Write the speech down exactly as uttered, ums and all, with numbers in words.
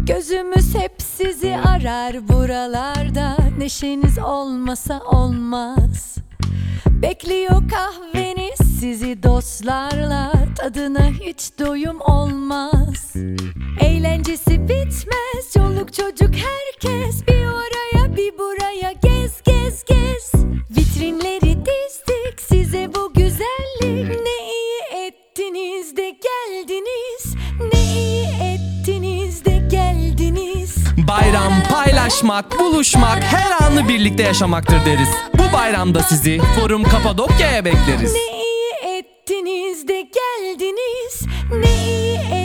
Gözümüz hep sizi arar buralarda. Neşeniz olmasa olmaz. Bekliyor kahveniz sizi dostlarla. Tadına hiç doyum olmaz. Eğlencesi bitmez, çoluk çocuk herkes. Bir oraya bir buraya gez gez gez. Vitrinleri dizdik size bu güzellik. Ne iyi ettiniz de geldiniz. Ne iyi ettiniz de geldiniz. Bayram paylaşmak, buluşmak, her anı birlikte yaşamaktır deriz. Bu bayramda sizi Forum Kapadokya'ya bekleriz. Ne iyi ettiniz de geldiniz. Ne iyi